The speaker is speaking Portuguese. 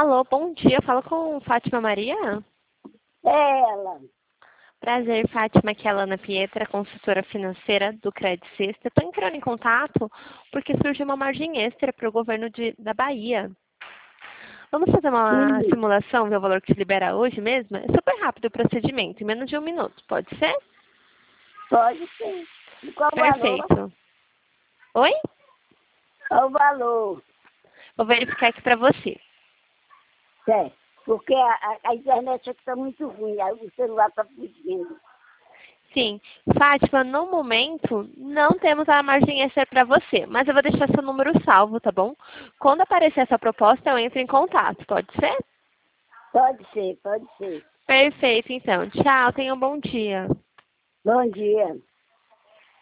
Alô, bom dia. Fala com Fátima Maria. É ela. Prazer, Fátima. Aqui é a Lana Pietra, consultora financeira do Credit Sexta. Estou entrando em contato porque surgiu uma margem extra para o governo da Bahia. Vamos fazer uma Sim, simulação, ver o valor que se libera hoje mesmo? É super rápido o procedimento, em menos de 1 minuto. Pode ser? pode ser. E qual o valor? Perfeito. Oi? Qual o valor? Vou verificar aqui para você. É, porque a internet aqui está muito ruim, aí o celular está fugindo. Sim. Fátima, no momento, não temos a margem extra para você, mas eu vou deixar seu número salvo, tá bom? Quando aparecer essa proposta, eu entro em contato, pode ser? Pode ser, pode ser. Perfeito, então. Tchau, tenha um bom dia. Bom dia.